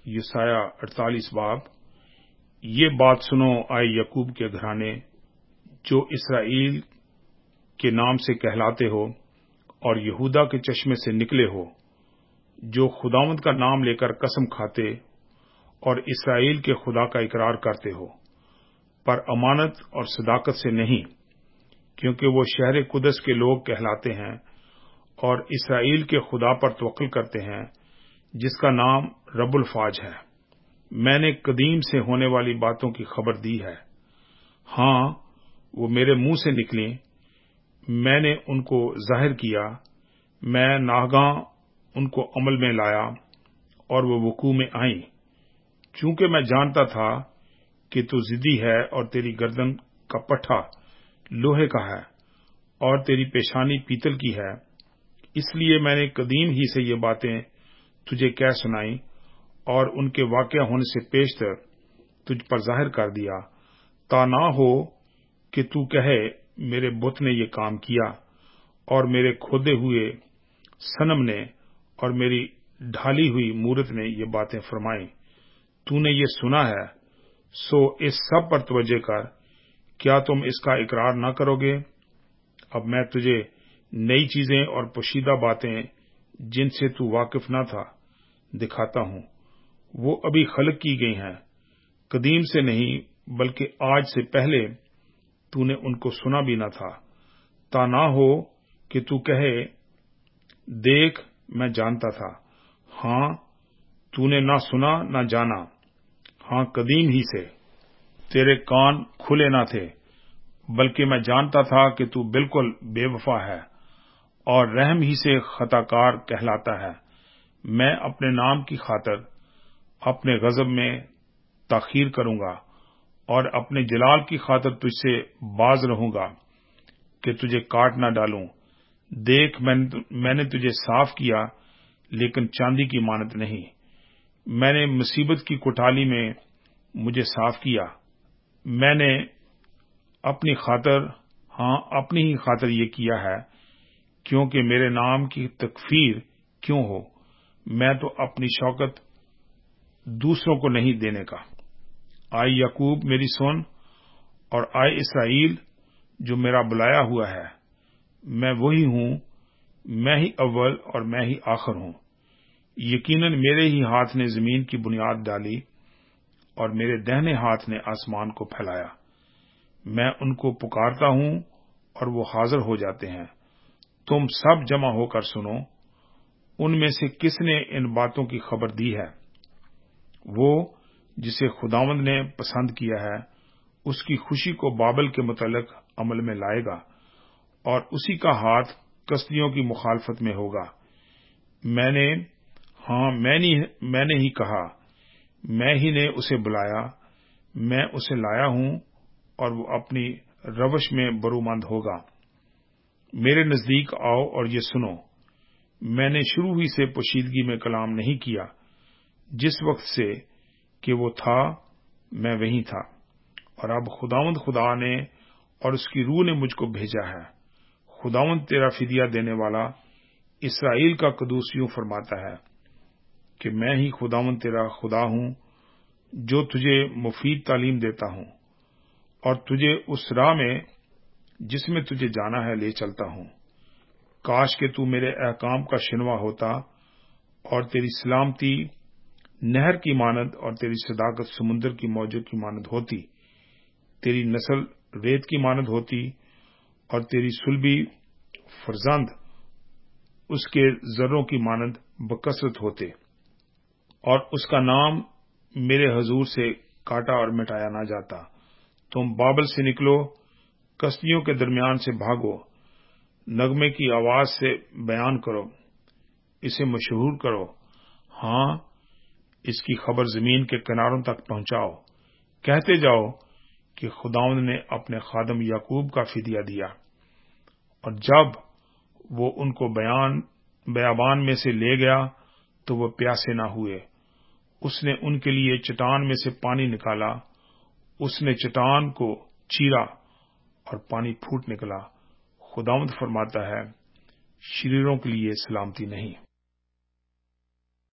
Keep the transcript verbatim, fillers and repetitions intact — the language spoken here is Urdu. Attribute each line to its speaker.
Speaker 1: یسایہ اڑتالیس باب۔ یہ بات سنو آئے یعقوب کے گھرانے، جو اسرائیل کے نام سے کہلاتے ہو اور یہودا کے چشمے سے نکلے ہو، جو خداوند کا نام لے کر قسم کھاتے اور اسرائیل کے خدا کا اقرار کرتے ہو، پر امانت اور صداقت سے نہیں، کیونکہ وہ شہر قدس کے لوگ کہلاتے ہیں اور اسرائیل کے خدا پر توکل کرتے ہیں، جس کا نام رب الفاج ہے۔ میں نے قدیم سے ہونے والی باتوں کی خبر دی ہے، ہاں وہ میرے منہ سے نکلیں، میں نے ان کو ظاہر کیا، میں ناگاں ان کو عمل میں لایا اور وہ وقوع میں آئیں۔ چونکہ میں جانتا تھا کہ تو ضدی ہے اور تیری گردن کا پٹھا لوہے کا ہے اور تیری پیشانی پیتل کی ہے، اس لیے میں نے قدیم ہی سے یہ باتیں تجھے کہہ سنائیں اور ان کے واقع ہونے سے پیشتر تجھ پر ظاہر کر دیا، تا نہ ہو کہ تو کہے میرے بت نے یہ کام کیا اور میرے کھودے ہوئے صنم نے اور میری ڈھالی ہوئی مورت نے یہ باتیں فرمائیں۔ تو نے یہ سنا ہے، سو اس سب پر توجہ کر، کیا تم اس کا اقرار نہ کرو گے؟ اب میں تجھے نئی چیزیں اور پوشیدہ باتیں جن سے تو واقف نہ تھا دکھاتا ہوں، وہ ابھی خلق کی گئی ہیں، قدیم سے نہیں بلکہ آج سے پہلے تو نے ان کو سنا بھی نہ تھا، تا نہ ہو کہ تو کہے دیکھ میں جانتا تھا۔ ہاں تو نے نہ سنا نہ جانا، ہاں قدیم ہی سے تیرے کان کھلے نہ تھے، بلکہ میں جانتا تھا کہ تو بالکل بے وفا ہے اور رحم ہی سے خطا کار کہلاتا ہے۔ میں اپنے نام کی خاطر اپنے غضب میں تاخیر کروں گا اور اپنے جلال کی خاطر تجھ سے باز رہوں گا کہ تجھے کاٹ نہ ڈالوں۔ دیکھ میں نے تجھے صاف کیا لیکن چاندی کی مانت نہیں، میں نے مصیبت کی کوٹالی میں مجھے صاف کیا۔ میں نے اپنی خاطر ہاں اپنی ہی خاطر یہ کیا ہے، کیونکہ میرے نام کی تکفیر کیوں ہو، میں تو اپنی شوکت دوسروں کو نہیں دینے کا۔ آئے یعقوب میری سن، اور آئے اسرائیل جو میرا بلایا ہوا ہے، میں وہی ہوں، میں ہی اول اور میں ہی آخر ہوں۔ یقیناً میرے ہی ہاتھ نے زمین کی بنیاد ڈالی اور میرے دہنے ہاتھ نے آسمان کو پھیلایا۔ میں ان کو پکارتا ہوں اور وہ حاضر ہو جاتے ہیں۔ تم سب جمع ہو کر سنو، ان میں سے کس نے ان باتوں کی خبر دی ہے؟ وہ جسے خداوند نے پسند کیا ہے، اس کی خوشی کو بابل کے متعلق عمل میں لائے گا، اور اسی کا ہاتھ کسدیوں کی مخالفت میں ہوگا۔ میں نے ہاں میں نے, میں نے ہی کہا، میں ہی نے اسے بلایا، میں اسے لایا ہوں اور وہ اپنی روش میں برومند ہوگا۔ میرے نزدیک آؤ اور یہ سنو، میں نے شروع ہی سے پوشیدگی میں کلام نہیں کیا، جس وقت سے کہ وہ تھا میں وہیں تھا، اور اب خداوند خدا نے اور اس کی روح نے مجھ کو بھیجا ہے۔ خداوند تیرا فدیہ دینے والا اسرائیل کا قدوس یوں فرماتا ہے کہ میں ہی خداوند تیرا خدا ہوں، جو تجھے مفید تعلیم دیتا ہوں اور تجھے اس راہ میں جس میں تجھے جانا ہے لے چلتا ہوں۔ کاش کہ تو میرے احکام کا شنوا ہوتا اور تیری سلامتی نہر کی مانند اور تیری صداقت سمندر کی موجوں کی مانند ہوتی، تیری نسل ریت کی مانند ہوتی اور تیری صلبی فرزند اس کے ذروں کی مانند بکثرت ہوتے، اور اس کا نام میرے حضور سے کاٹا اور مٹایا نہ جاتا۔ تم بابل سے نکلو، کسدیوں کے درمیان سے بھاگو، نغمے کی آواز سے بیان کرو، اسے مشہور کرو، ہاں اس کی خبر زمین کے کناروں تک پہنچاؤ۔ کہتے جاؤ کہ خداوند نے اپنے خادم یعقوب کا فدیہ دیا، اور جب وہ ان کو بیان بیابان میں سے لے گیا تو وہ پیاسے نہ ہوئے۔ اس نے ان کے لیے چٹان میں سے پانی نکالا، اس نے چٹان کو چیرا اور پانی پھوٹ نکلا۔ خداوند فرماتا ہے، شریروں کے لیے سلامتی نہیں۔